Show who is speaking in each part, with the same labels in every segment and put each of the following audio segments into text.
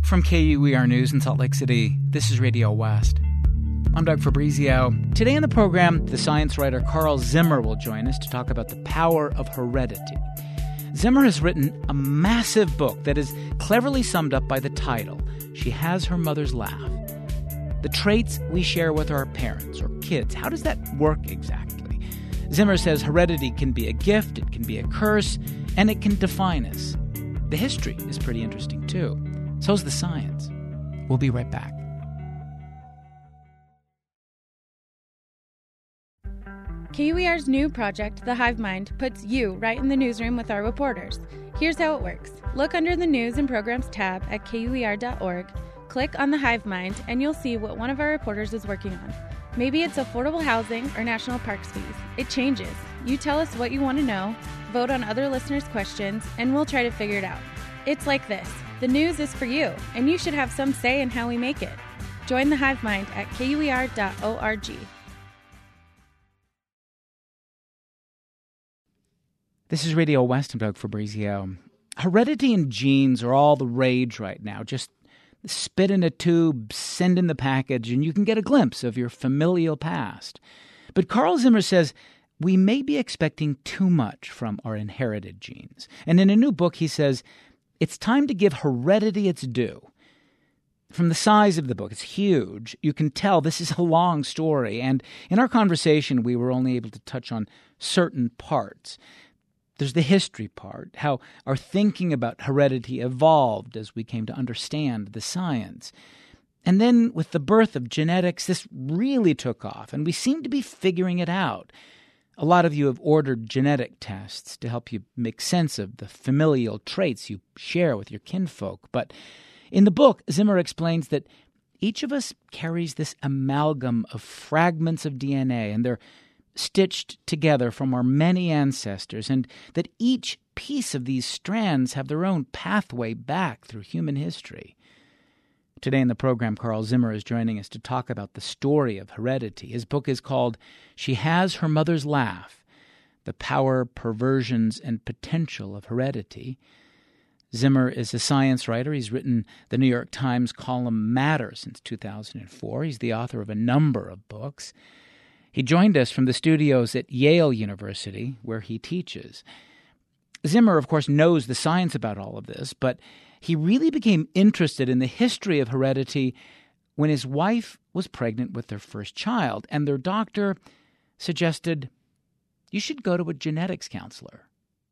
Speaker 1: From KUER News in Salt Lake City, this is Radio West. I'm Doug Fabrizio. Today on the program, the science writer Carl Zimmer will join us to talk about the power of heredity. Zimmer has written a massive book that is cleverly summed up by the title, She Has Her Mother's Laugh. The traits we share with our parents or kids, how does that work exactly? Zimmer says heredity can be a gift, it can be a curse, and it can define us. The history is pretty interesting too. So's the science. We'll be right back.
Speaker 2: KUER's new project, The Hive Mind, puts you right in the newsroom with our reporters. Here's how it works. Look under the News and Programs tab at KUER.org, click on The Hive Mind, and you'll see what one of our reporters is working on. Maybe it's affordable housing or national parks fees. It changes. You tell us what you want to know, vote on other listeners' questions, and we'll try to figure it out. It's like this. The news is for you, and you should have some say in how we make it. Join the Hive Mind at KUER.org.
Speaker 1: This is Radio West. I'm Doug Fabrizio. Heredity and genes are all the rage right now. Just spit in a tube, send in the package, and you can get a glimpse of your familial past. But Carl Zimmer says we may be expecting too much from our inherited genes. And in a new book, he says, it's time to give heredity its due. From the size of the book, it's huge. You can tell this is a long story. And in our conversation, we were only able to touch on certain parts. There's the history part, how our thinking about heredity evolved as we came to understand the science. And then with the birth of genetics, this really took off, and we seem to be figuring it out. A lot of you have ordered genetic tests to help you make sense of the familial traits you share with your kinfolk. But in the book, Zimmer explains that each of us carries this amalgam of fragments of DNA, and they're stitched together from our many ancestors, and that each piece of these strands have their own pathway back through human history. Today in the program, Carl Zimmer is joining us to talk about the story of heredity. His book is called She Has Her Mother's Laugh, The Power, Perversions, and Potential of Heredity. Zimmer is a science writer. He's written the New York Times column Matter since 2004. He's the author of a number of books. He joined us from the studios at Yale University, where he teaches. Zimmer, of course, knows the science about all of this, but he really became interested in the history of heredity when his wife was pregnant with their first child, and their doctor suggested, you should go to a genetics counselor.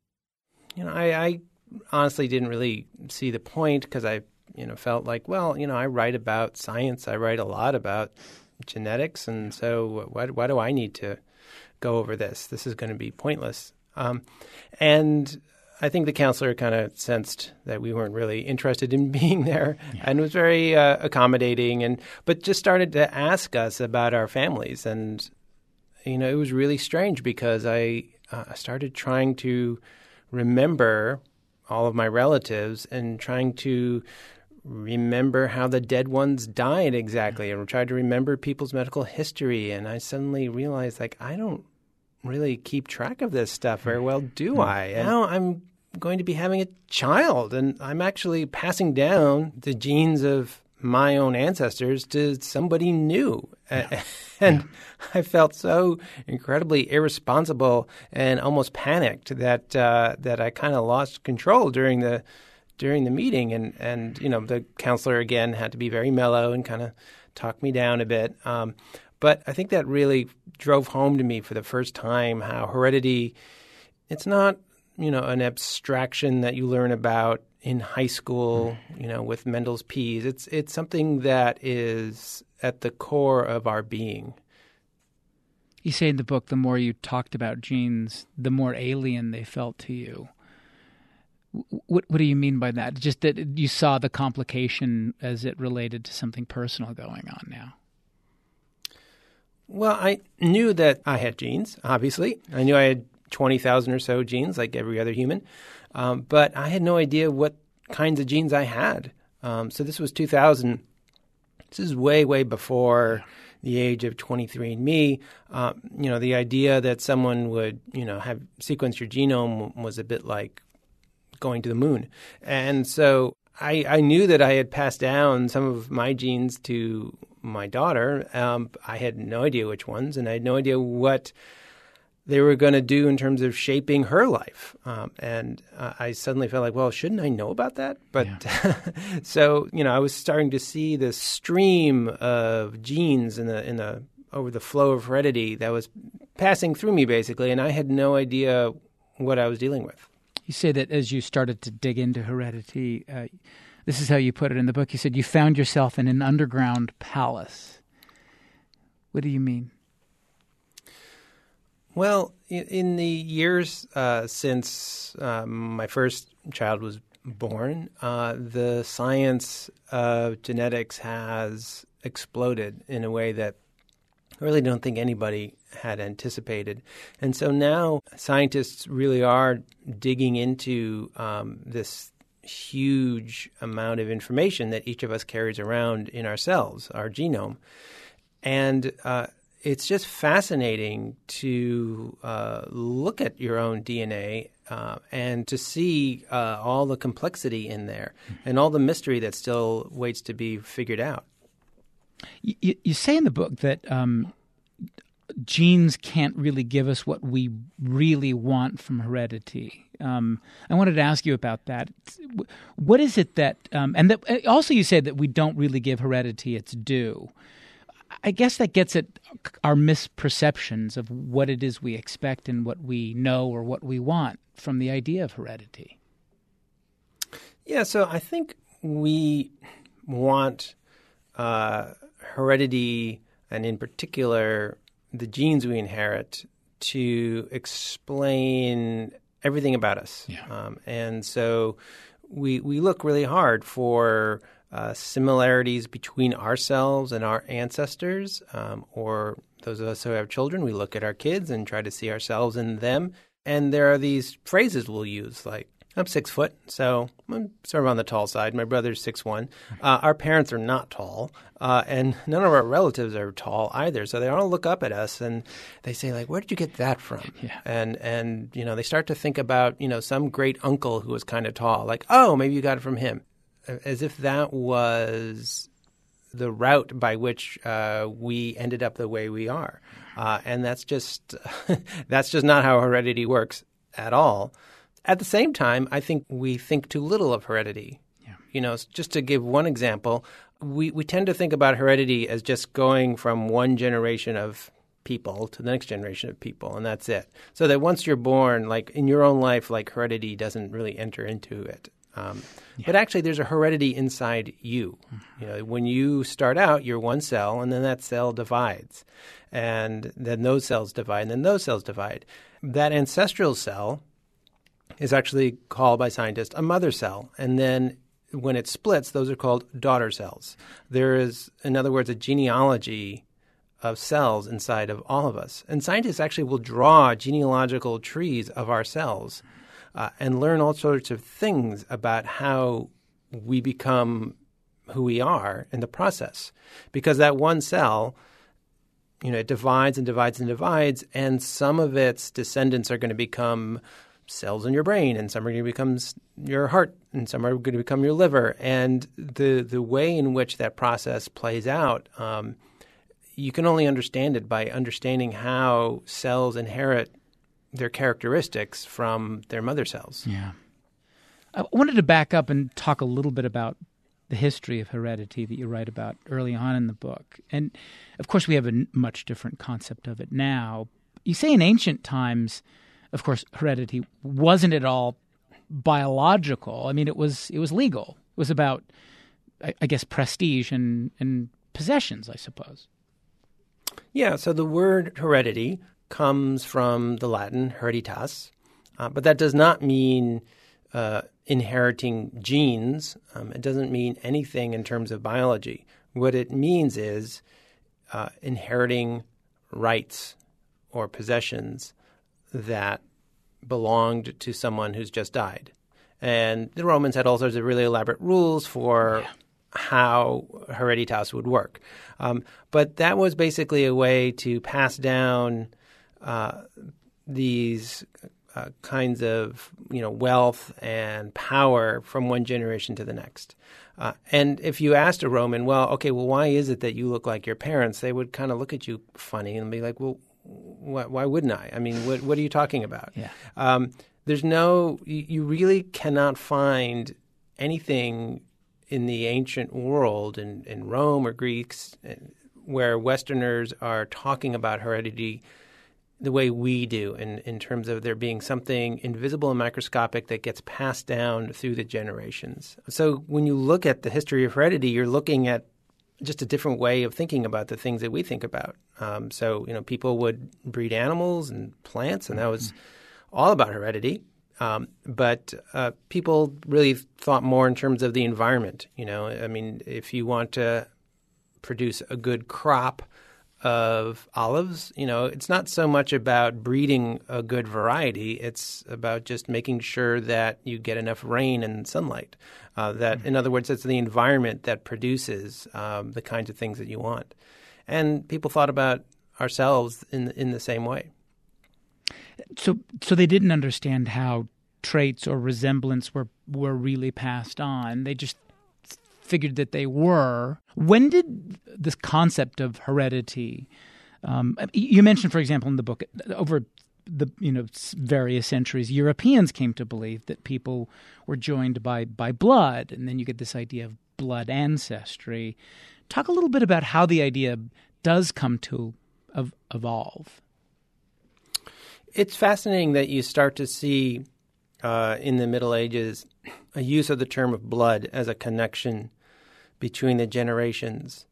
Speaker 3: I honestly didn't really see the point because I, felt like, I write about science. I write a lot about genetics, and so why do I need to go over this? This is going to be pointless. And I think the counselor kind of sensed that we weren't really interested in being there, and was very accommodating, but just started to ask us about our families. And, it was really strange because I started trying to remember all of my relatives and trying to remember how the dead ones died exactly, and tried to remember people's medical history. And I suddenly realized, I don't really keep track of this stuff very well, do I? And now I'm going to be having a child, and I'm actually passing down the genes of my own ancestors to somebody new. And I felt so incredibly irresponsible and almost panicked that I kind of lost control during the meeting. And the counselor, again, had to be very mellow and kind of talk me down a bit. But I think that really drove home to me for the first time how heredity, it's not, an abstraction that you learn about in high school, with Mendel's P's. It's something that is at the core of our being.
Speaker 1: You say in the book, the more you talked about genes, the more alien they felt to you. What do you mean by that? Just that you saw the complication as it related to something personal going on now?
Speaker 3: Well, I knew that I had genes, obviously. I knew I had 20,000 or so genes like every other human. But I had no idea what kinds of genes I had. So this was 2000. This is way, way before the age of 23andMe. The idea that someone would, have sequenced your genome was a bit like going to the moon. And so I knew that I had passed down some of my genes to my daughter. I had no idea which ones, and I had no idea what they were going to do in terms of shaping her life. And I suddenly felt like, well, shouldn't I know about that? But so, I was starting to see this stream of genes over the flow of heredity that was passing through me, basically, and I had no idea what I was dealing with.
Speaker 1: You say that as you started to dig into heredity, this is how you put it in the book. You said you found yourself in an underground palace. What do you mean?
Speaker 3: Well, in the years since my first child was born, the science of genetics has exploded in a way that I really don't think anybody had anticipated. And so now scientists really are digging into this huge amount of information that each of us carries around in our cells, our genome. And it's just fascinating to look at your own DNA and to see all the complexity in there and all the mystery that still waits to be figured out.
Speaker 1: You say in the book that genes can't really give us what we really want from heredity. I wanted to ask you about that. What is it that and that, also you say that we don't really give heredity its due. I guess that gets at our misperceptions of what it is we expect and what we know or what we want from the idea of heredity.
Speaker 3: Yeah, so I think we want heredity, and in particular the genes we inherit, to explain everything about us.
Speaker 1: Yeah.
Speaker 3: And so we look really hard for similarities between ourselves and our ancestors, or those of us who have children, we look at our kids and try to see ourselves in them. And there are these phrases we'll use like, I'm 6 foot, so I'm sort of on the tall side. My brother's 6'1". Our parents are not tall, and none of our relatives are tall either. So they all look up at us and they say, like, where did you get that from?
Speaker 1: Yeah.
Speaker 3: And they start to think about, some great uncle who was kind of tall. Like, oh, maybe you got it from him. As if that was the route by which we ended up the way we are. And that's just not how heredity works at all. At the same time, I think we think too little of heredity. Yeah. Just to give one example, we tend to think about heredity as just going from one generation of people to the next generation of people, and that's it. So that once you're born, like in your own life, like heredity doesn't really enter into it. But actually, there's a heredity inside you. Mm-hmm. When you start out, you're one cell, and then that cell divides. And then those cells divide, and then those cells divide. That ancestral cell is actually called by scientists a mother cell. And then when it splits, those are called daughter cells. There is, in other words, a genealogy of cells inside of all of us. And scientists actually will draw genealogical trees of our cells and learn all sorts of things about how we become who we are in the process. Because that one cell, it divides and divides and divides, and some of its descendants are going to become cells in your brain, and some are going to become your heart, and some are going to become your liver. And the way in which that process plays out, you can only understand it by understanding how cells inherit their characteristics from their mother cells.
Speaker 1: Yeah. I wanted to back up and talk a little bit about the history of heredity that you write about early on in the book. And, of course, we have a much different concept of it now. You say in ancient times, of course, heredity wasn't at all biological. I mean, it was legal. It was about, I guess, prestige and possessions, I suppose.
Speaker 3: Yeah, so the word heredity comes from the Latin hereditas, but that does not mean inheriting genes. It doesn't mean anything in terms of biology. What it means is inheriting rights or possessions that belonged to someone who's just died. And the Romans had all sorts of really elaborate rules for how hereditas would work. But that was basically a way to pass down these kinds of wealth and power from one generation to the next. And if you asked a Roman, well, why is it that you look like your parents? They would kind of look at you funny and be like, well, why wouldn't I? I mean, what are you talking about?
Speaker 1: Yeah.
Speaker 3: You really cannot find anything in the ancient world, in Rome or Greeks, where Westerners are talking about heredity the way we do, in terms of there being something invisible and microscopic that gets passed down through the generations. So when you look at the history of heredity, you're looking at just a different way of thinking about the things that we think about. People would breed animals and plants, and that was all about heredity. But people really thought more in terms of the environment. If you want to produce a good crop of olives, it's not so much about breeding a good variety. It's about just making sure that you get enough rain and sunlight. In other words, it's the environment that produces the kinds of things that you want. And people thought about ourselves in the same way.
Speaker 1: So they didn't understand how traits or resemblance were really passed on. They just figured that they were. When did this concept of heredity, you mentioned, for example, in the book, over the various centuries, Europeans came to believe that people were joined by blood, and then you get this idea of blood ancestry. Talk a little bit about how the idea does come to evolve.
Speaker 3: It's fascinating that you start to see in the Middle Ages a use of the term of blood as a connection between the generations.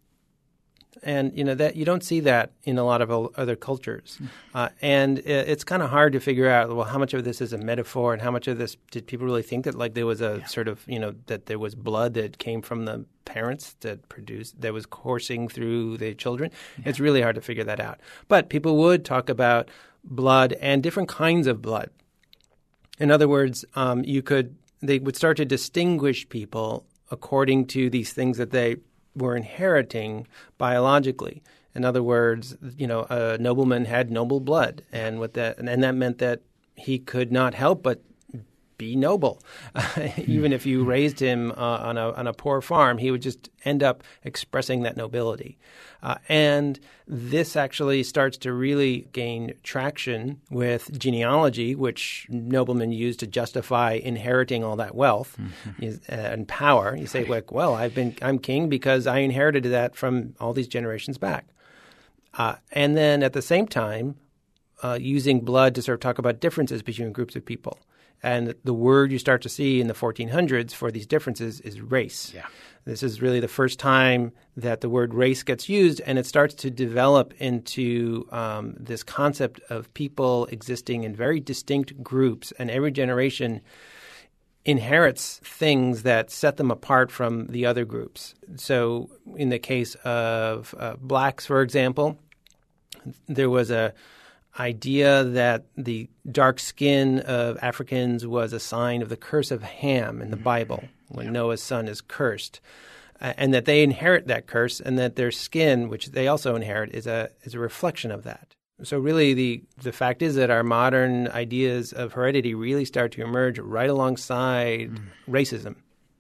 Speaker 3: And, that you don't see that in a lot of other cultures. And it's kind of hard to figure out, well, how much of this is a metaphor and how much of this did people really think that there was a sort of, that there was blood that came from the parents that was coursing through the children. Yeah. It's really hard to figure that out. But people would talk about blood and different kinds of blood. In other words, they would start to distinguish people according to these things that they were inheriting biologically. In other words, a nobleman had noble blood, and that meant that he could not help but be noble. Even if you raised him on a poor farm, he would just end up expressing that nobility. And this actually starts to really gain traction with genealogy, which noblemen use to justify inheriting all that wealth and power. You say, well, I'm king because I inherited that from all these generations back. And then at the same time, using blood to sort of talk about differences between groups of people. And the word you start to see in the 1400s for these differences is race. Yeah. This is really the first time that the word race gets used, and it starts to develop into this concept of people existing in very distinct groups, and every generation inherits things that set them apart from the other groups. So in the case of blacks, for example, there was a idea that the dark skin of Africans was a sign of the curse of Ham in the Bible, when Noah's son is cursed, and that they inherit that curse, and that their skin, which they also inherit, is a reflection of that. So really the fact is that our modern ideas of heredity really start to emerge right alongside racism.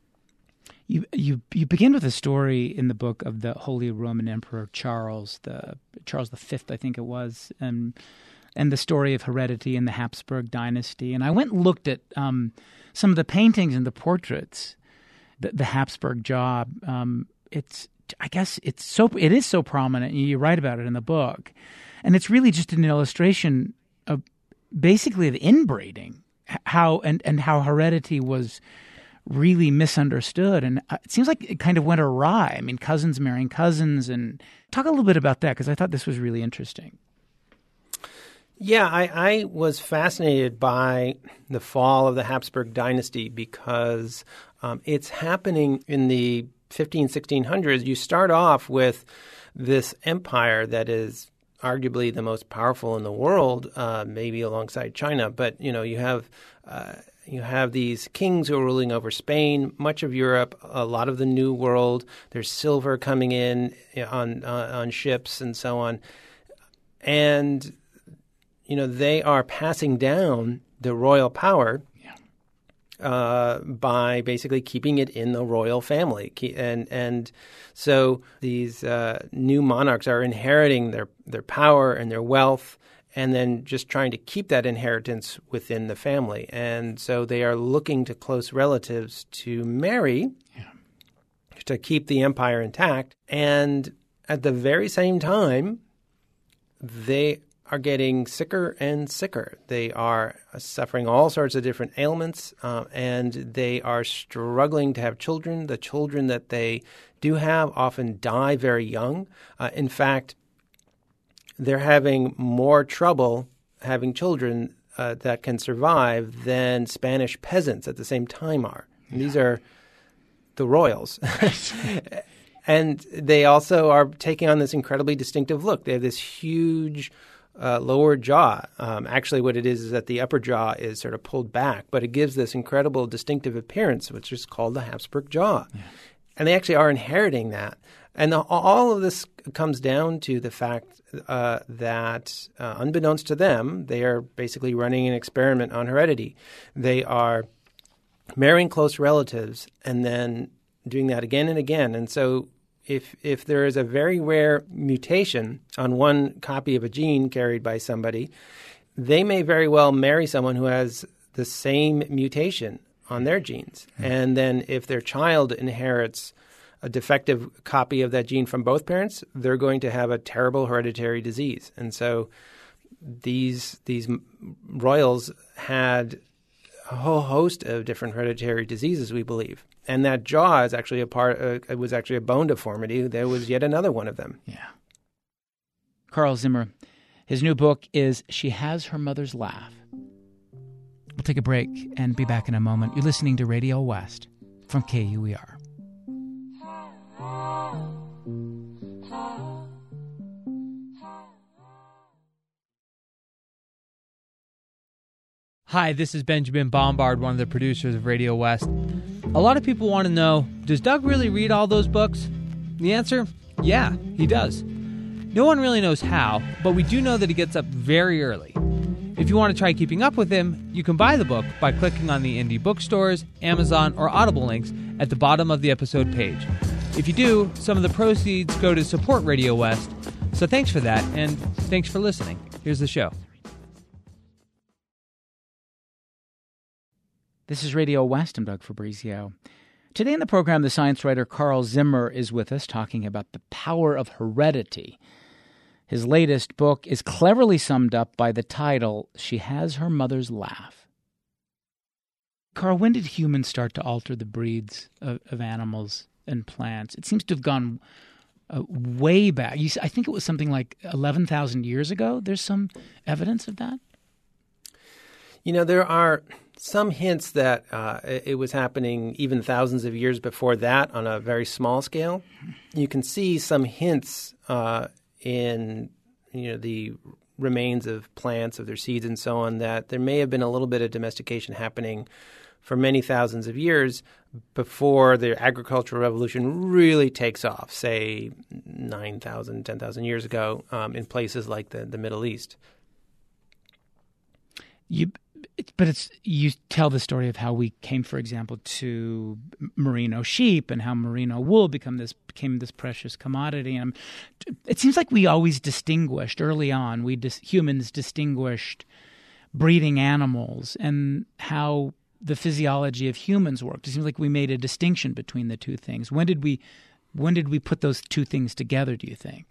Speaker 1: You begin with a story in the book of the Holy Roman Emperor Charles V, I think it was, and the story of heredity in the Habsburg dynasty. And I went and looked at some of the paintings and the portraits, the Habsburg job. It is so prominent. You write about it in the book, and it's really just an illustration of basically the inbreeding, how heredity was really misunderstood, and it seems like it kind of went awry. I mean, cousins marrying cousins, and talk a little bit about that, because I thought this was really interesting.
Speaker 3: Yeah, I was fascinated by the fall of the Habsburg dynasty because it's happening in the 1600s. You start off with this empire that is arguably the most powerful in the world, maybe alongside China, but you have these kings who are ruling over Spain, much of Europe, a lot of the New World. There's silver coming in on ships and so on. And, they are passing down the royal power by basically keeping it in the royal family. And so these new monarchs are inheriting their power and their wealth, and then just trying to keep that inheritance within the family. And so they are looking to close relatives to marry to keep the empire intact. And at the very same time, they are getting sicker and sicker. They are suffering all sorts of different ailments, and they are struggling to have children. The children that they do have often die very young. In fact, they're having more trouble having children that can survive than Spanish peasants at the same time are. And these are the royals. And they also are taking on this incredibly distinctive look. They have this huge lower jaw. Actually, what it is that the upper jaw is sort of pulled back, but it gives this incredible distinctive appearance, which is called the Habsburg jaw. Yeah. And they actually are inheriting that. And all of this comes down to the fact that, unbeknownst to them, they are basically running an experiment on heredity. They are marrying close relatives and then doing that again and again. And so if there is a very rare mutation on one copy of a gene carried by somebody, they may very well marry someone who has the same mutation on their genes. Mm-hmm. And then if their child inherits a defective copy of that gene from both parents, they're going to have a terrible hereditary disease. And so these royals had a whole host of different hereditary diseases, we believe. And that jaw is actually it was actually a bone deformity. There was yet another one of them.
Speaker 1: Yeah. Carl Zimmer, his new book is She Has Her Mother's Laugh. We'll take a break and be back in a moment. You're listening to Radio West from KUER.
Speaker 4: Hi, this is Benjamin Bombard, one of the producers of Radio West. A lot of people want to know, does Doug really read all those books? The answer, yeah, he does. No one really knows how, but we do know that he gets up very early. If you want to try keeping up with him, you can buy the book by clicking on the indie bookstores, Amazon, or Audible links at the bottom of the episode page. If you do, some of the proceeds go to support Radio West, so thanks for that, and thanks for listening. Here's the show.
Speaker 1: This is Radio West. I'm Doug Fabrizio. Today in the program, the science writer Carl Zimmer is with us talking about the power of heredity. His latest book is cleverly summed up by the title, She Has Her Mother's Laugh. Carl, when did humans start to alter the breeds of animals and plants? It seems to have gone way back. I think it was something like 11,000 years ago. There's some evidence of that?
Speaker 3: You know, there are some hints that it was happening even thousands of years before that on a very small scale. You can see some hints in the remains of plants, of their seeds and so on, that there may have been a little bit of domestication happening for many thousands of years before the agricultural revolution really takes off, say 9,000, 10,000 years ago in places like the Middle East.
Speaker 1: You tell the story of how we came, for example, to merino sheep and how merino wool became this precious commodity. And it seems like we always distinguished early on. Humans distinguished breeding animals and how the physiology of humans worked. It seems like we made a distinction between the two things. When did we put those two things together, do you think?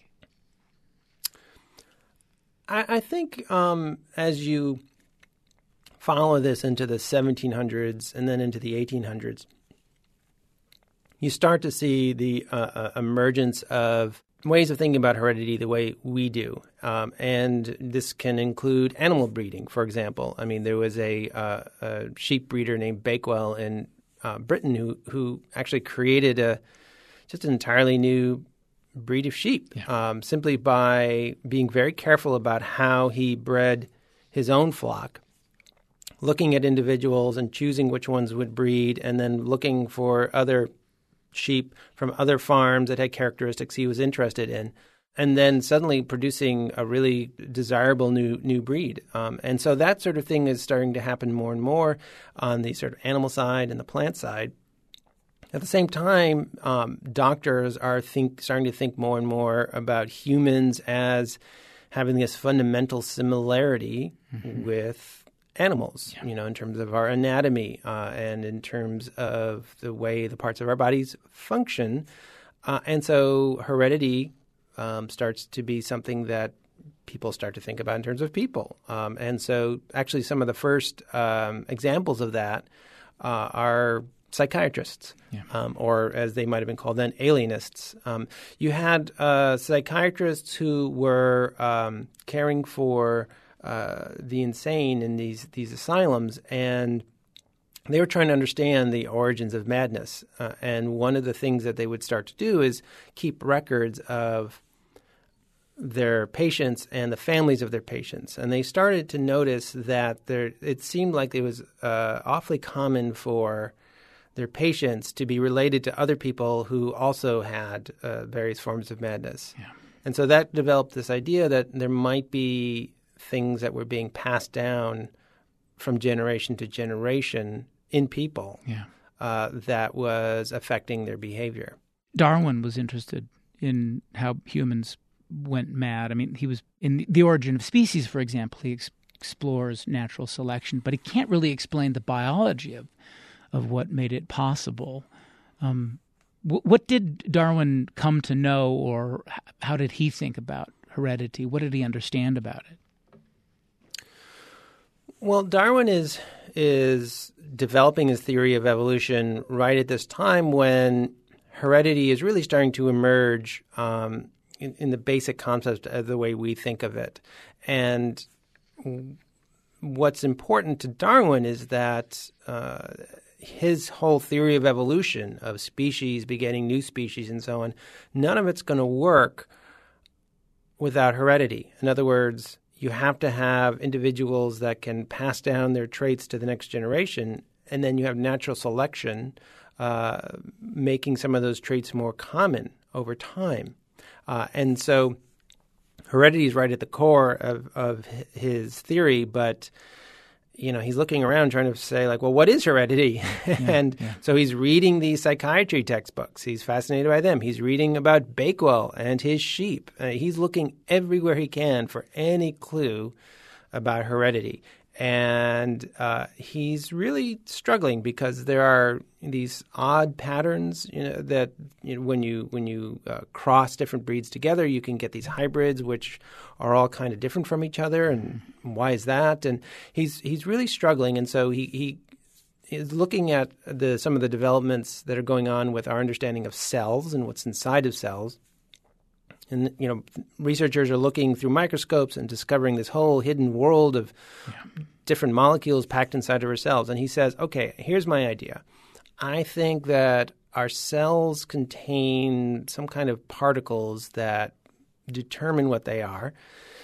Speaker 3: I think as you follow this into the 1700s and then into the 1800s, you start to see the emergence of ways of thinking about heredity the way we do. And this can include animal breeding, for example. I mean, there was a sheep breeder named Bakewell in Britain who actually created just an entirely new breed of sheep, simply by being very careful about how he bred his own flock, looking at individuals and choosing which ones would breed, and then looking for other sheep from other farms that had characteristics he was interested in. and then suddenly producing a really desirable new breed. And so that sort of thing is starting to happen more and more on the sort of animal side and the plant side. At the same time, doctors are starting to think more and more about humans as having this fundamental similarity with animals, in terms of our anatomy and in terms of the way the parts of our bodies function. And so heredity starts to be something that people start to think about in terms of people. And so actually some of the first examples of that are psychiatrists, or as they might have been called then, alienists. You had psychiatrists who were caring for the insane in these asylums, and they were trying to understand the origins of madness. And one of the things that they would start to do is keep records of their patients and the families of their patients. And they started to notice that it seemed like it was awfully common for their patients to be related to other people who also had various forms of madness. Yeah. And so that developed this idea that there might be things that were being passed down from generation to generation in people that was affecting their behavior.
Speaker 1: Darwin was interested in how humans went mad. I mean, he was in The Origin of Species, for example. He explores natural selection, but he can't really explain the biology of what made it possible. What did Darwin come to know, or how did he think about heredity? What did he understand about it?
Speaker 3: Well, Darwin is developing his theory of evolution right at this time when heredity is really starting to emerge in the basic concept of the way we think of it. And what's important to Darwin is that his whole theory of evolution, of species begetting new species and so on, none of it's going to work without heredity. In other words, you have to have individuals that can pass down their traits to the next generation, and then you have natural selection making some of those traits more common over time. And so heredity is right at the core of his theory, but he's looking around trying to say, like, well, what is heredity? So he's reading these psychiatry textbooks. He's fascinated by them. He's reading about Bakewell and his sheep. He's looking everywhere he can for any clue about heredity. And he's really struggling because there are these odd patterns, that when you cross different breeds together, you can get these hybrids, which are all kind of different from each other. And why is that? And he's really struggling. And so he is looking at some of the developments that are going on with our understanding of cells and what's inside of cells. And, researchers are looking through microscopes and discovering this whole hidden world of different molecules packed inside of our cells. And he says, okay, here's my idea. I think that our cells contain some kind of particles that determine what they are.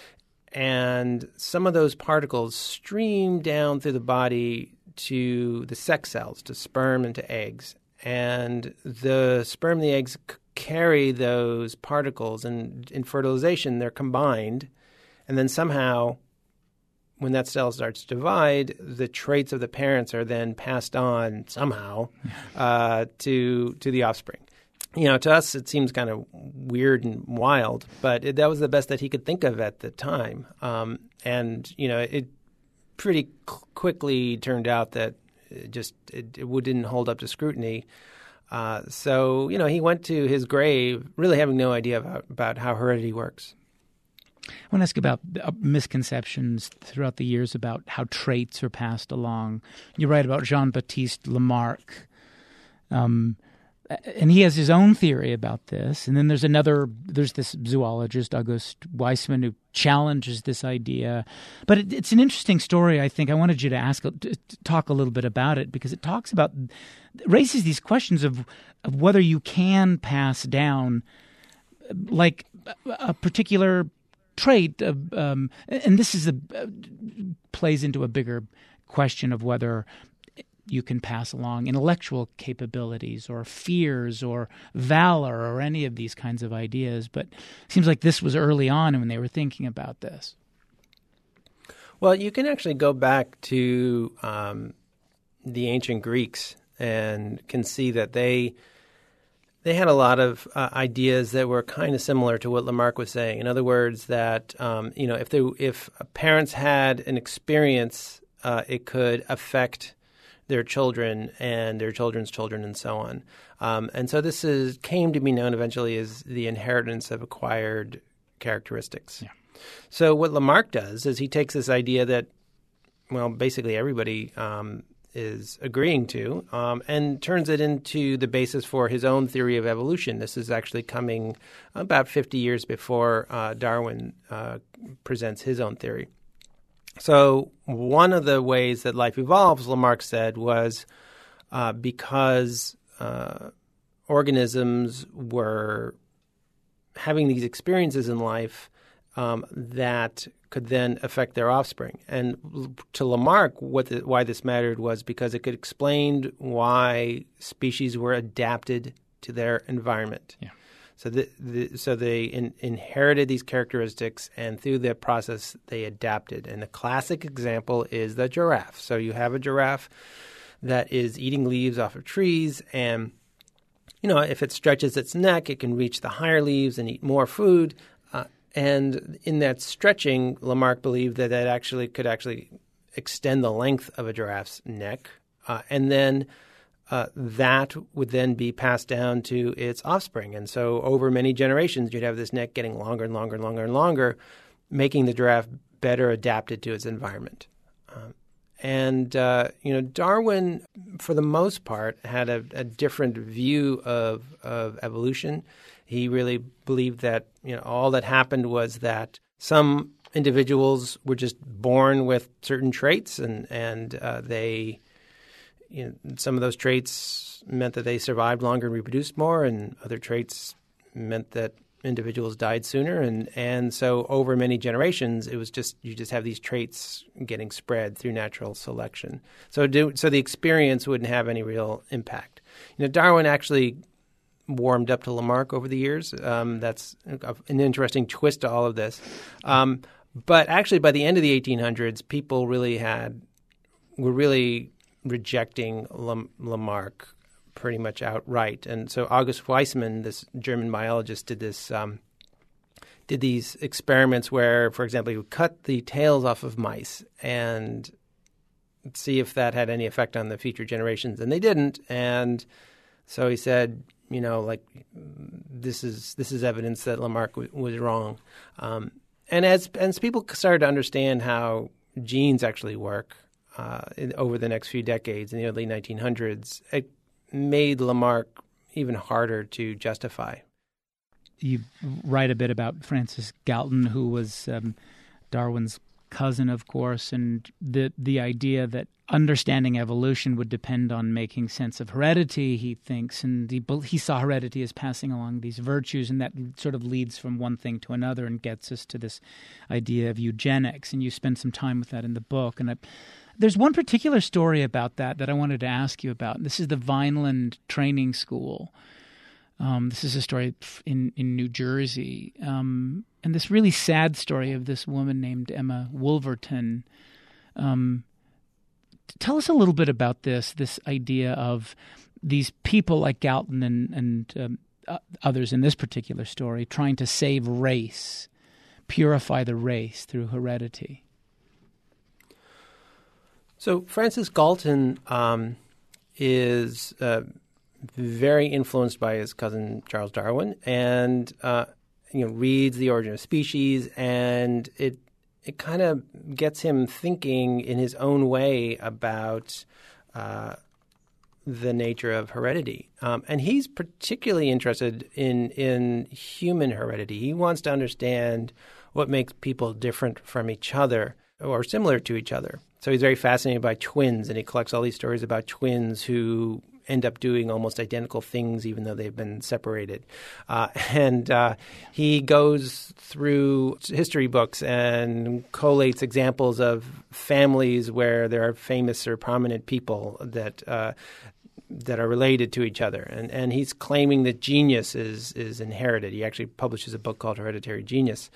Speaker 3: And some of those particles stream down through the body to the sex cells, to sperm and to eggs. And the sperm and the eggs carry those particles, and in fertilization they're combined, and then somehow when that cell starts to divide, the traits of the parents are then passed on somehow to the offspring. To us it seems kind of weird and wild, but that was the best that he could think of at the time. And it pretty quickly turned out that it didn't hold up to scrutiny. So he went to his grave really having no idea about how heredity works.
Speaker 1: I want to ask about misconceptions throughout the years about how traits are passed along. You write about Jean-Baptiste Lamarck, and he has his own theory about this. And then there's this zoologist, August Weismann, who challenges this idea. But it's an interesting story, I think. I wanted you to talk a little bit about it, because it raises these questions of whether you can pass down, like, a particular trait, and this plays into a bigger question of whether you can pass along intellectual capabilities or fears or valor or any of these kinds of ideas. But it seems like this was early on when they were thinking about this.
Speaker 3: Well, you can actually go back to the ancient Greeks and can see that they had a lot of ideas that were kind of similar to what Lamarck was saying. In other words, that if parents had an experience, it could affect their children and their children's children and so on. And so this came to be known eventually as the inheritance of acquired characteristics.
Speaker 1: Yeah.
Speaker 3: So what Lamarck does is he takes this idea that, well, basically everybody is agreeing to, and turns it into the basis for his own theory of evolution. This is actually coming about 50 years before Darwin presents his own theory. So one of the ways that life evolves, Lamarck said, was because organisms were having these experiences in life that could then affect their offspring. And to Lamarck, why this mattered was because it could explain why species were adapted to their environment.
Speaker 1: Yeah.
Speaker 3: So they inherited these characteristics, and through the process, they adapted. And the classic example is the giraffe. So you have a giraffe that is eating leaves off of trees, and if it stretches its neck, it can reach the higher leaves and eat more food. And in that stretching, Lamarck believed that could actually extend the length of a giraffe's neck, and then that would then be passed down to its offspring. And so over many generations, you'd have this neck getting longer and longer and longer and longer, making the giraffe better adapted to its environment. Darwin, for the most part, had a different view of evolution. He really believed that all that happened was that some individuals were just born with certain traits, and they, some of those traits meant that they survived longer and reproduced more, and other traits meant that individuals died sooner, and so over many generations, it was you just have these traits getting spread through natural selection. So the experience wouldn't have any real impact. Darwin actually warmed up to Lamarck over the years. That's an interesting twist to all of this. But actually, by the end of the 1800s, people were really rejecting Lamarck pretty much outright. And so August Weismann, this German biologist, did these experiments where, for example, he would cut the tails off of mice and see if that had any effect on the future generations. And they didn't. And so he said, this is evidence that Lamarck was wrong. And as people started to understand how genes actually work over the next few decades, in the early 1900s, it made Lamarck even harder to justify.
Speaker 1: You write a bit about Francis Galton, who was Darwin's cousin, of course, and the idea that understanding evolution would depend on making sense of heredity, he thinks, and he saw heredity as passing along these virtues, and that sort of leads from one thing to another and gets us to this idea of eugenics, and you spend some time with that in the book. And there's one particular story about that I wanted to ask you about. This is the Vineland Training School. This is a story in New Jersey, and this really sad story of this woman named Emma Wolverton. Tell us a little bit about this idea of these people like Galton and others in this particular story trying to save race, purify the race through heredity.
Speaker 3: So Francis Galton is very influenced by his cousin Charles Darwin, and reads The Origin of Species, and it kind of gets him thinking in his own way about the nature of heredity. And he's particularly interested in human heredity. He wants to understand what makes people different from each other or similar to each other. So he's very fascinated by twins, and he collects all these stories about twins who end up doing almost identical things even though they've been separated. And he goes through history books and collates examples of families where there are famous or prominent people that are related to each other. And he's claiming that genius is inherited. He actually publishes a book called Hereditary Genius.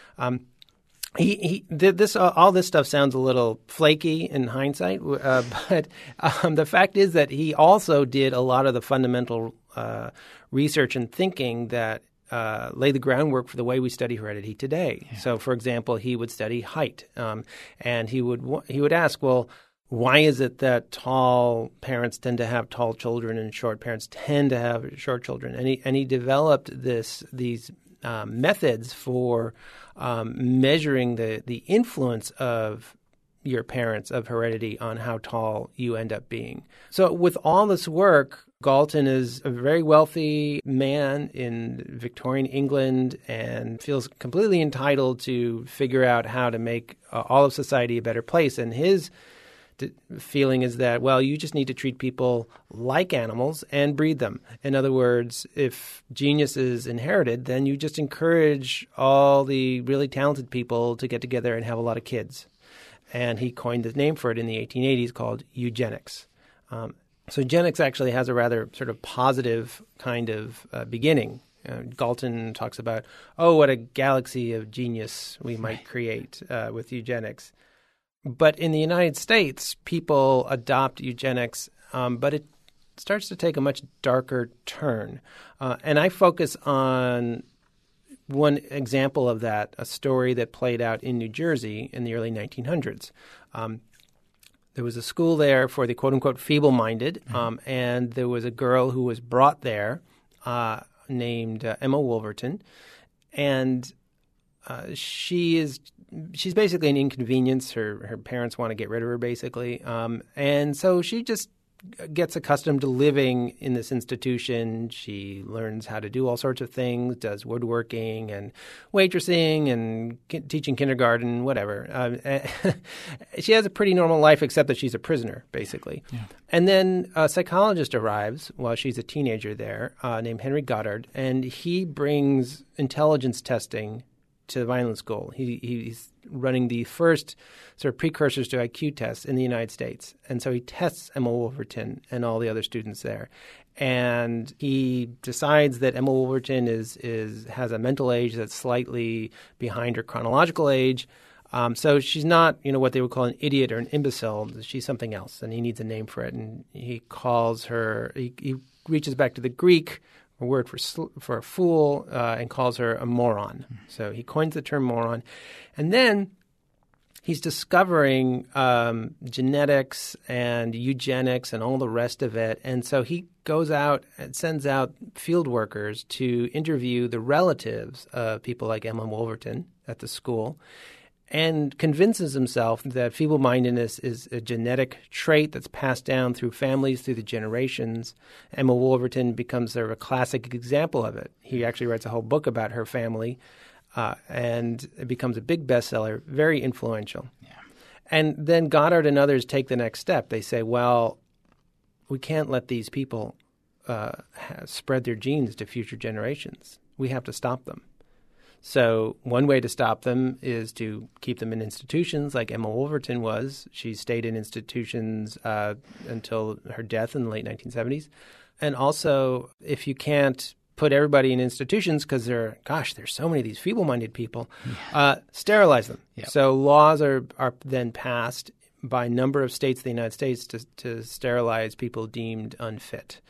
Speaker 3: He did this. All this stuff sounds a little flaky in hindsight, but the fact is that he also did a lot of the fundamental research and thinking that lay the groundwork for the way we study heredity today. Yeah. So, for example, he would study height, and he would ask, well, why is it that tall parents tend to have tall children and short parents tend to have short children? And he developed these methods for measuring the influence of your parents, of heredity, on how tall you end up being. So with all this work, Galton is a very wealthy man in Victorian England and feels completely entitled to figure out how to make all of society a better place. And his feeling is that, well, you just need to treat people like animals and breed them. In other words, if genius is inherited, then you just encourage all the really talented people to get together and have a lot of kids. And he coined the name for it in the 1880s called eugenics. So eugenics actually has a rather sort of positive kind of beginning. Galton talks about, what a galaxy of genius we might create with eugenics. But in the United States, people adopt eugenics, but it starts to take a much darker turn. And I focus on one example of that, a story that played out in New Jersey in the early 1900s. There was a school there for the quote-unquote feeble-minded, and there was a girl who was brought there named Emma Wolverton, and she's basically an inconvenience. Her parents want to get rid of her, basically. And so she just gets accustomed to living in this institution. She learns how to do all sorts of things, does woodworking and waitressing and teaching kindergarten, whatever. She has a pretty normal life, except that she's a prisoner, basically. Yeah. And then a psychologist arrives while she's a teenager there named Henry Goddard, and he brings intelligence testing to the Vineland School. He's running the first sort of precursors to IQ tests in the United States. And so he tests Emma Wolverton and all the other students there. And he decides that Emma Wolverton has a mental age that's slightly behind her chronological age. So she's not, what they would call an idiot or an imbecile. She's something else, and he needs a name for it. And he calls her, he reaches back to the Greek word for a fool, and calls her a moron. So he coins the term moron. And then he's discovering genetics and eugenics and all the rest of it. And so he goes out and sends out field workers to interview the relatives of people like Emma Wolverton at the school, and convinces himself that feeble-mindedness is a genetic trait that's passed down through families, through the generations. Emma Wolverton becomes sort of a classic example of it. He actually writes a whole book about her family, and it becomes a big bestseller, very influential. Yeah. And then Goddard and others take the next step. They say, well, we can't let these people spread their genes to future generations. We have to stop them. So one way to stop them is to keep them in institutions like Emma Wolverton was. She stayed in institutions until her death in the late 1970s. And also, if you can't put everybody in institutions because there's so many of these feeble-minded people, sterilize them. Yep. So laws are then passed by a number of states in the United States to sterilize people deemed unfit.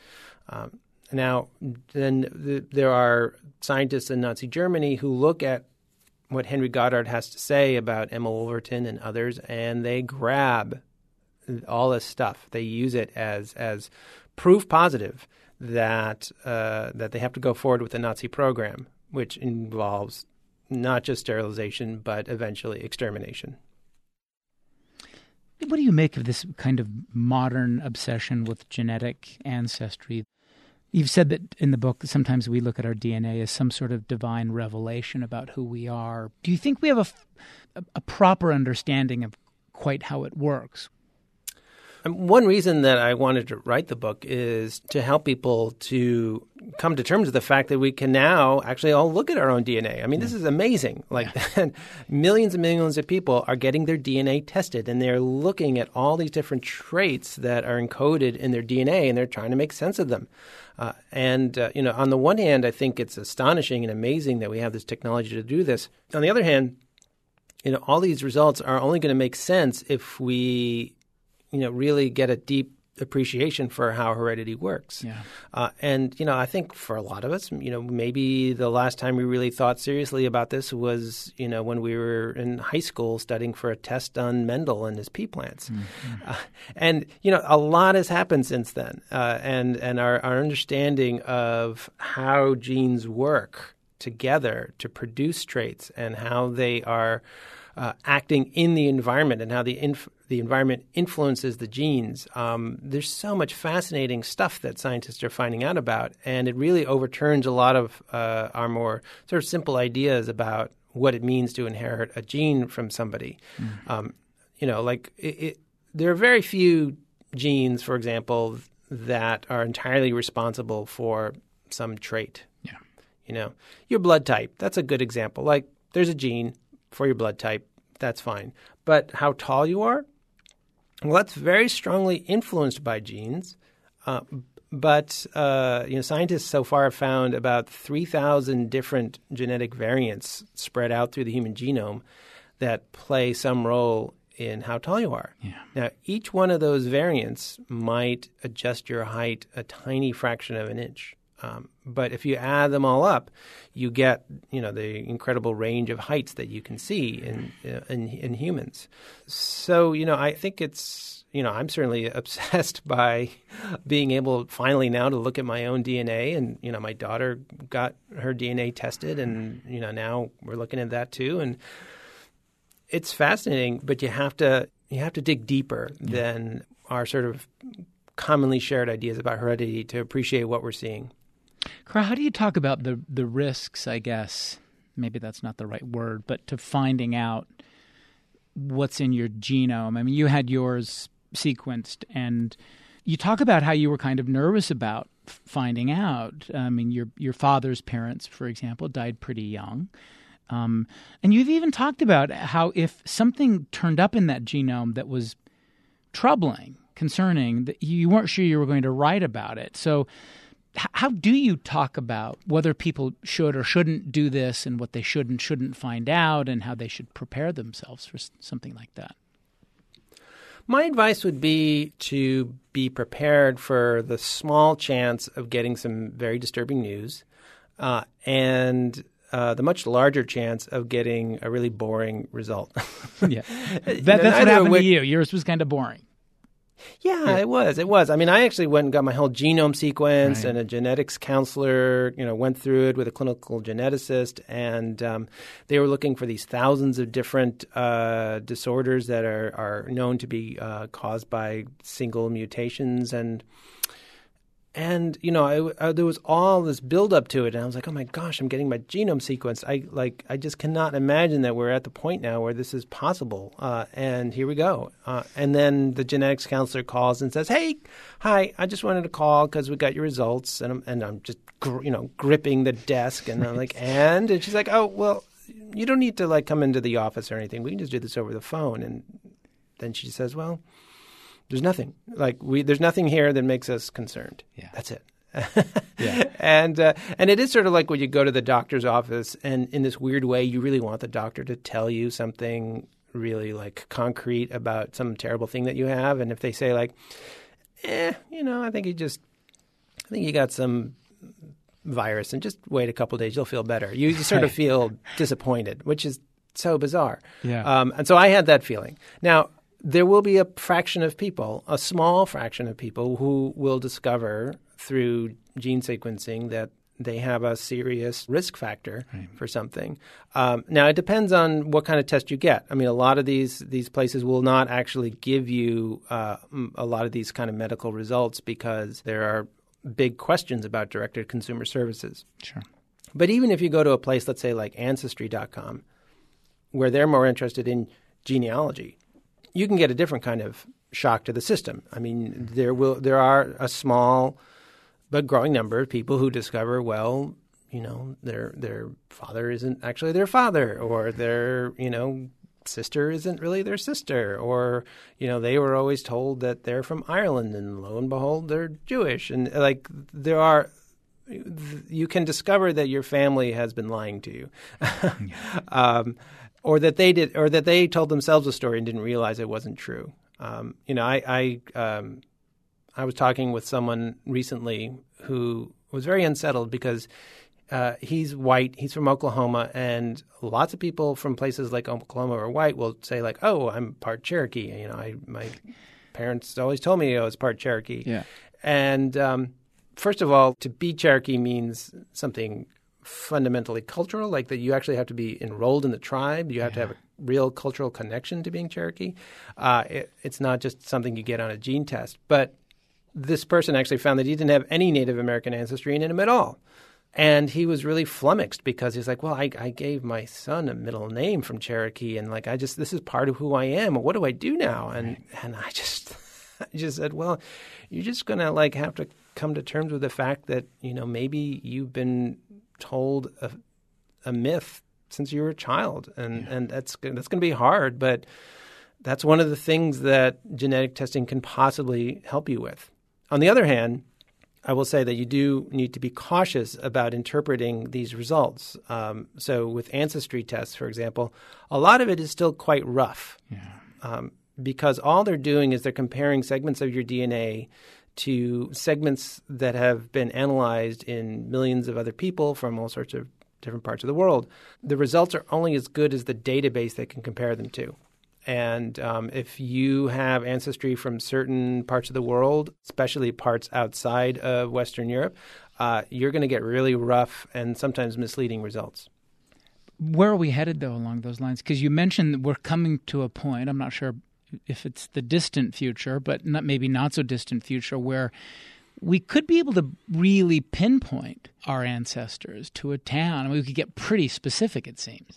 Speaker 3: Now, then there are scientists in Nazi Germany who look at what Henry Goddard has to say about Emma Wolverton and others, and they grab all this stuff. They use it as proof positive that they have to go forward with the Nazi program, which involves not just sterilization, but eventually extermination.
Speaker 1: What do you make of this kind of modern obsession with genetic ancestry? You've said that in the book that sometimes we look at our DNA as some sort of divine revelation about who we are. Do you think we have a proper understanding of quite how it works?
Speaker 3: One reason that I wanted to write the book is to help people to come to terms with the fact that we can now actually all look at our own DNA. I mean, this is amazing. Like millions and millions of people are getting their DNA tested, and they're looking at all these different traits that are encoded in their DNA, and they're trying to make sense of them. On the one hand, I think it's astonishing and amazing that we have this technology to do this. On the other hand, all these results are only going to make sense if we really get a deep appreciation for how heredity works.
Speaker 1: Yeah.
Speaker 3: I think for a lot of us, maybe the last time we really thought seriously about this was, when we were in high school studying for a test on Mendel and his pea plants. Mm-hmm. A lot has happened since then. And our understanding of how genes work together to produce traits and how they are acting in the environment and how the environment influences the genes. There's so much fascinating stuff that scientists are finding out about, and it really overturns a lot of our more sort of simple ideas about what it means to inherit a gene from somebody. There are very few genes, for example, that are entirely responsible for some trait. Yeah. Your blood type, that's a good example. Like, there's a gene for your blood type, that's fine. But how tall you are, well, that's very strongly influenced by genes. But scientists so far have found about 3,000 different genetic variants spread out through the human genome that play some role in how tall you are.
Speaker 1: Yeah.
Speaker 3: Now, each one of those variants might adjust your height a tiny fraction of an inch. But if you add them all up, you get the incredible range of heights that you can see in humans. So I think it's I'm certainly obsessed by being able finally now to look at my own DNA, and my daughter got her DNA tested, and now we're looking at that too, and it's fascinating. But you have to dig deeper than our sort of commonly shared ideas about heredity to appreciate what we're seeing.
Speaker 1: Carl, how do you talk about the risks, I guess, maybe that's not the right word, but to finding out what's in your genome? I mean, you had yours sequenced, and you talk about how you were kind of nervous about finding out. I mean, your father's parents, for example, died pretty young. And you've even talked about how if something turned up in that genome that was troubling, concerning, that you weren't sure you were going to write about it. So how do you talk about whether people should or shouldn't do this, and what they should and shouldn't find out, and how they should prepare themselves for something like that?
Speaker 3: My advice would be to be prepared for the small chance of getting some very disturbing news and the much larger chance of getting a really boring result.
Speaker 1: Yeah, that's what happened to you. Yours was kind of boring.
Speaker 3: Yeah, it was. I mean, I actually went and got my whole genome sequenced, and a genetics counselor, went through it with a clinical geneticist, and they were looking for these thousands of different disorders that are known to be caused by single mutations, and there was all this buildup to it, and I was like, oh my gosh, I'm getting my genome sequenced. I just cannot imagine that we're at the point now where this is possible. And here we go. And then the genetics counselor calls and says, hi, I just wanted to call because we got your results. And I'm just gripping the desk, and I'm like, and she's like, oh well, you don't need to come into the office or anything. We can just do this over the phone. And then she says, well, there's nothing. There's nothing here that makes us concerned.
Speaker 1: Yeah.
Speaker 3: That's it.
Speaker 1: Yeah.
Speaker 3: And it is sort of like when you go to the doctor's office, and in this weird way, you really want the doctor to tell you something really concrete about some terrible thing that you have. And if they say I think you got some virus, and just wait a couple of days, you'll feel better. You sort of feel disappointed, which is so bizarre.
Speaker 1: Yeah.
Speaker 3: And so I had that feeling. Now, there will be a fraction of people, a small fraction of people, who will discover through gene sequencing that they have a serious risk factor for something. Now, it depends on what kind of test you get. I mean, a lot of these places will not actually give you a lot of these kind of medical results because there are big questions about direct-to-consumer services.
Speaker 1: Sure.
Speaker 3: But even if you go to a place, let's say like Ancestry.com, where they're more interested in genealogy, you can get a different kind of shock to the system. I mean, there are a small but growing number of people who discover, well, their father isn't actually their father, or their, sister isn't really their sister, or, they were always told that they're from Ireland and lo and behold, they're Jewish. And like you can discover that your family has been lying to you. Or that they told themselves a story and didn't realize it wasn't true. I was talking with someone recently who was very unsettled because he's white, he's from Oklahoma, and lots of people from places like Oklahoma or white will say like, "Oh, I'm part Cherokee." My parents always told me I was part Cherokee.
Speaker 1: Yeah.
Speaker 3: And first of all, to be Cherokee means something fundamentally cultural, like that you actually have to be enrolled in the tribe. You have to have a real cultural connection to being Cherokee. It's not just something you get on a gene test. But this person actually found that he didn't have any Native American ancestry in him at all. And he was really flummoxed because he's like, well, I gave my son a middle name from Cherokee, and like this is part of who I am. What do I do now? And I just said, well, you're just gonna like have to come to terms with the fact that maybe you've been told a myth since you were a child, and that's going to be hard, but that's one of the things that genetic testing can possibly help you with. On the other hand, I will say that you do need to be cautious about interpreting these results. So with ancestry tests, for example, a lot of it is still quite rough because all they're doing is they're comparing segments of your DNA to segments that have been analyzed in millions of other people from all sorts of different parts of the world. The results are only as good as the database they can compare them to. And if you have ancestry from certain parts of the world, especially parts outside of Western Europe, you're going to get really rough and sometimes misleading results.
Speaker 1: Where are we headed, though, along those lines? Because you mentioned we're coming to a point, I'm not sure if it's the distant future, but maybe not so distant future, where we could be able to really pinpoint our ancestors to a town. I mean, we could get pretty specific, it seems.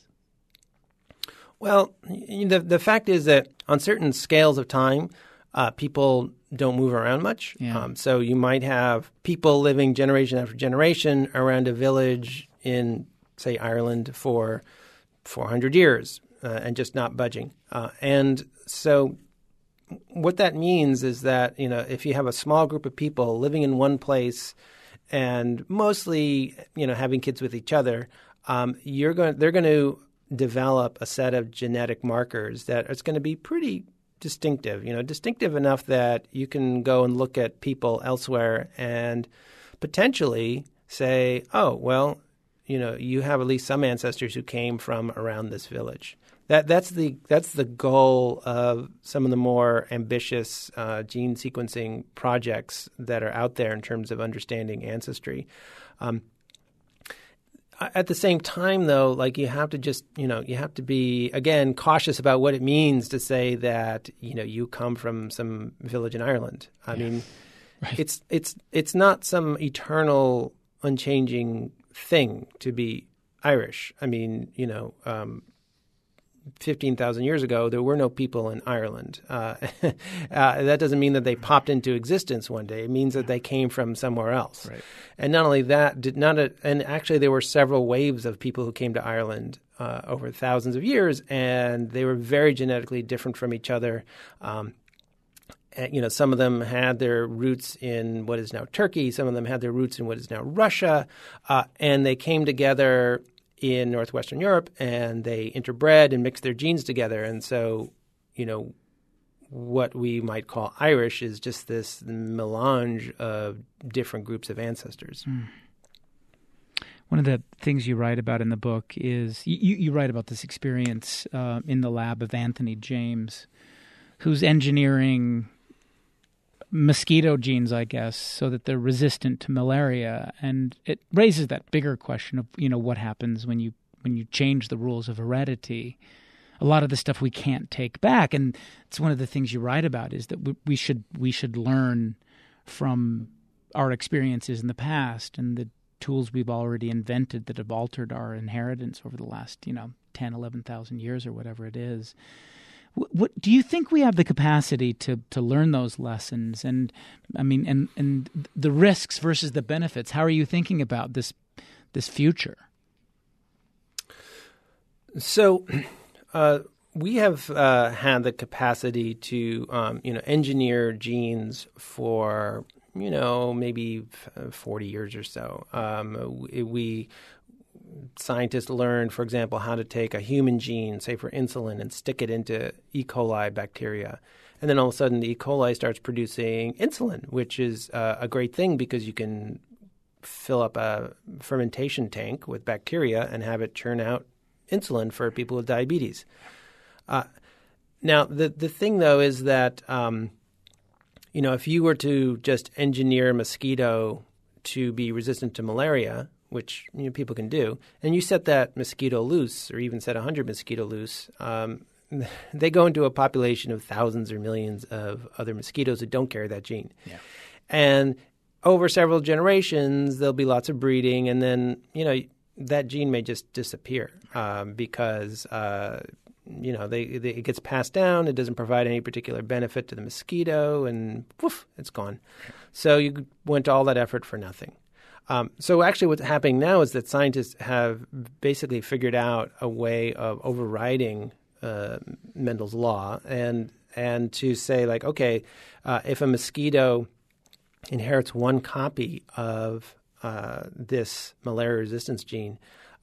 Speaker 3: Well, the fact is that on certain scales of time, people don't move around much.
Speaker 1: Yeah.
Speaker 3: So you might have people living generation after generation around a village in, say, Ireland for 400 years and just not budging. And so what that means is that, if you have a small group of people living in one place and mostly, having kids with each other, they're going to develop a set of genetic markers that is going to be pretty distinctive, distinctive enough that you can go and look at people elsewhere and potentially say, oh, well, you have at least some ancestors who came from around this village. That's the goal of some of the more ambitious gene sequencing projects that are out there in terms of understanding ancestry. At the same time, though, like you have to just, you have to be, again, cautious about what it means to say that, you come from some village in Ireland. I mean, right. It's not some eternal, unchanging thing to be Irish. I mean, 15,000 years ago, there were no people in Ireland. That doesn't mean that they popped into existence one day. It means that they came from somewhere else. Right. And not only that, and actually there were several waves of people who came to Ireland over thousands of years, and they were very genetically different from each other. Some of them had their roots in what is now Turkey. Some of them had their roots in what is now Russia. And they came together in northwestern Europe, and they interbred and mixed their genes together. And so, what we might call Irish is just this melange of different groups of ancestors. Mm.
Speaker 1: One of the things you write about in the book is you write about this experience in the lab of Anthony James, who's engineering mosquito genes, I guess, so that they're resistant to malaria. And it raises that bigger question of, what happens when you change the rules of heredity. A lot of the stuff we can't take back. And it's one of the things you write about is that we should learn from our experiences in the past and the tools we've already invented that have altered our inheritance over the last, 10, 11,000 years or whatever it is. What do you think we have the capacity to learn those lessons? And I mean, and the risks versus the benefits. How are you thinking about this future?
Speaker 3: So, we have had the capacity to engineer genes for maybe 40 years or so. Scientists learned, for example, how to take a human gene, say for insulin, and stick it into E. coli bacteria. And then all of a sudden the E. coli starts producing insulin, which is a great thing because you can fill up a fermentation tank with bacteria and have it churn out insulin for people with diabetes. Now, the thing, though, is that, if you were to just engineer a mosquito to be resistant to malaria, which people can do, and you set that mosquito loose or even set 100 mosquito loose, they go into a population of thousands or millions of other mosquitoes that don't carry that gene. Yeah. And over several generations, there'll be lots of breeding, and then, that gene may just disappear because it gets passed down. It doesn't provide any particular benefit to the mosquito, and poof, it's gone. So you went to all that effort for nothing. So actually what's happening now is that scientists have basically figured out a way of overriding Mendel's law and to say, like, okay, if a mosquito inherits one copy of this malaria resistance gene,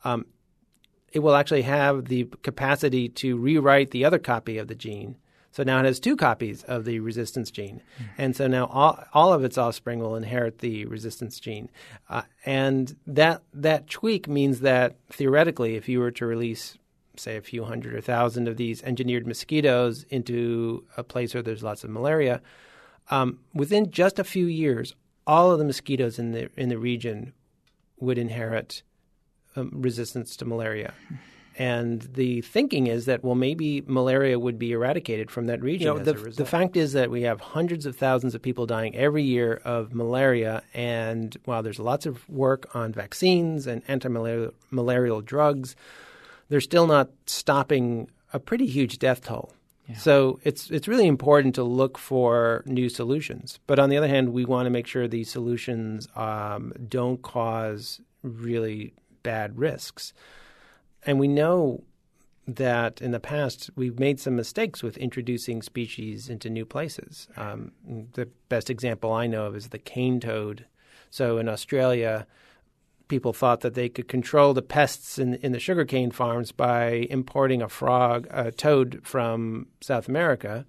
Speaker 3: it will actually have the capacity to rewrite the other copy of the gene. So now it has two copies of the resistance gene. And so now all of its offspring will inherit the resistance gene. And that tweak means that theoretically, if you were to release, say, a few hundred or thousand of these engineered mosquitoes into a place where there's lots of malaria, within just a few years, all of the mosquitoes in the region would inherit resistance to malaria. And the thinking is that, well, maybe malaria would be eradicated from that region as a result. The fact is that we have hundreds of thousands of people dying every year of malaria. And while there's lots of work on vaccines and anti-malarial drugs, they're still not stopping a pretty huge death toll. Yeah. So it's really important to look for new solutions. But on the other hand, we want to make sure these solutions don't cause really bad risks. And we know that in the past we've made some mistakes with introducing species into new places. The best example I know of is the cane toad. So in Australia, people thought that they could control the pests in the sugarcane farms by importing a toad from South America.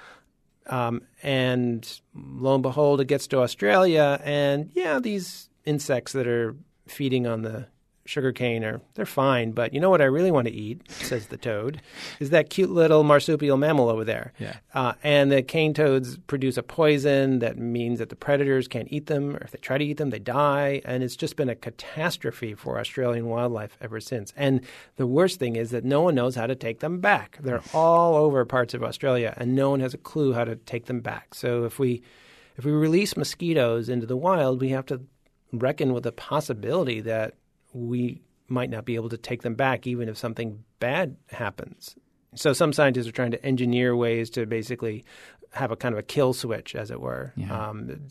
Speaker 3: And lo and behold, it gets to Australia, and these insects that are feeding on the sugarcane they're fine, but you know what I really want to eat, says the toad, is that cute little marsupial mammal over there. Yeah. And the cane toads produce a poison that means that the predators can't eat them, or if they try to eat them, they die. And it's just been a catastrophe for Australian wildlife ever since. And the worst thing is that no one knows how to take them back. They're all over parts of Australia, and no one has a clue how to take them back. So if we release mosquitoes into the wild, we have to reckon with the possibility that we might not be able to take them back even if something bad happens. So some scientists are trying to engineer ways to basically have a kind of a kill switch, as it were. Yeah.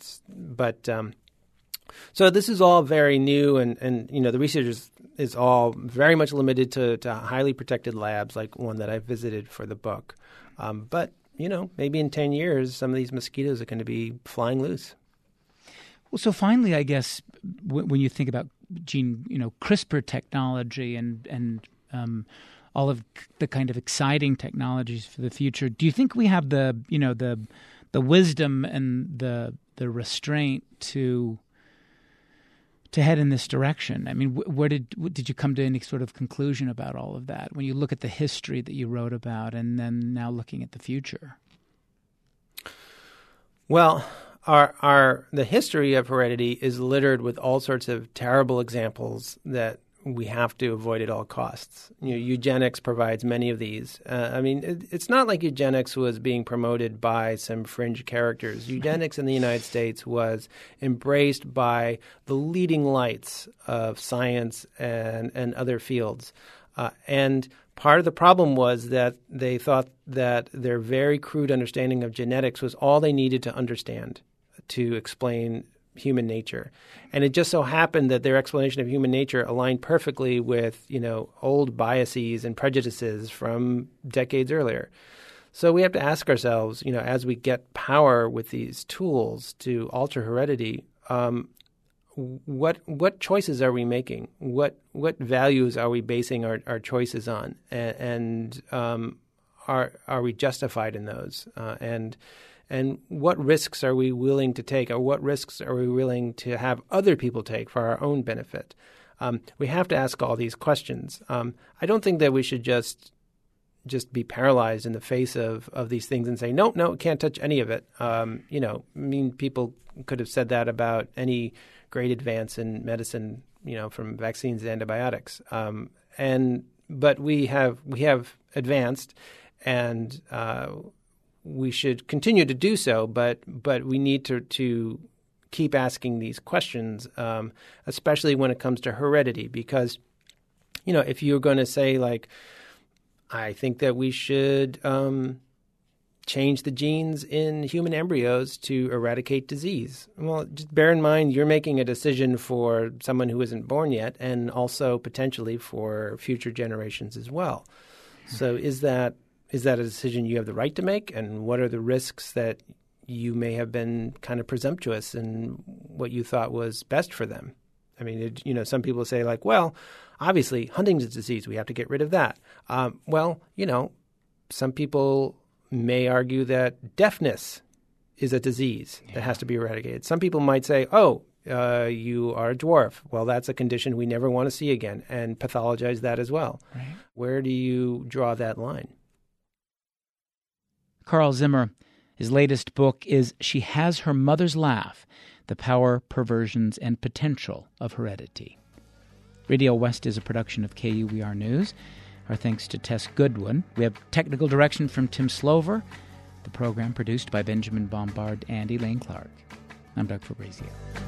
Speaker 3: So this is all very new, and the research is all very much limited to highly protected labs like one that I visited for the book. But maybe in 10 years, some of these mosquitoes are going to be flying loose.
Speaker 1: Well, so finally, I guess when you think about CRISPR technology and all of the kind of exciting technologies for the future, do you think we have the wisdom and the restraint to head in this direction? I mean, where did you come to any sort of conclusion about all of that when you look at the history that you wrote about and then now looking at the future?
Speaker 3: Well, the history of heredity is littered with all sorts of terrible examples that we have to avoid at all costs. Eugenics provides many of these. It's not like eugenics was being promoted by some fringe characters. Eugenics in the United States was embraced by the leading lights of science and other fields. And Part of the problem was that they thought that their very crude understanding of genetics was all they needed to understand to explain human nature. And it just so happened that their explanation of human nature aligned perfectly with, old biases and prejudices from decades earlier. So we have to ask ourselves, as we get power with these tools to alter heredity, what choices are we making? What values are we basing our choices on? And are we justified in those? And what risks are we willing to take, or what risks are we willing to have other people take for our own benefit? We have to ask all these questions. I don't think that we should just be paralyzed in the face of these things and say, no, can't touch any of it. People could have said that about any great advance in medicine, from vaccines to antibiotics. But we have advanced, and we should continue to do so. But we need to keep asking these questions, especially when it comes to heredity, because if you're going to say like, I think that we should change the genes in human embryos to eradicate disease. Well, just bear in mind you're making a decision for someone who isn't born yet, and also potentially for future generations as well. So is that a decision you have the right to make? And what are the risks that you may have been kind of presumptuous in what you thought was best for them? I mean, some people say like, well, obviously Huntington's disease, we have to get rid of that. Some people may argue that deafness is a disease that has to be eradicated. Some people might say, you are a dwarf. Well, that's a condition we never want to see again, and pathologize that as well. Right. Where do you draw that line?
Speaker 1: Carl Zimmer, his latest book is She Has Her Mother's Laugh, The Power, Perversions, and Potential of Heredity. Radio West is a production of KUER News. Our thanks to Tess Goodwin. We have technical direction from Tim Slover. The program produced by Benjamin Bombard and Elaine Clark. I'm Doug Fabrizio.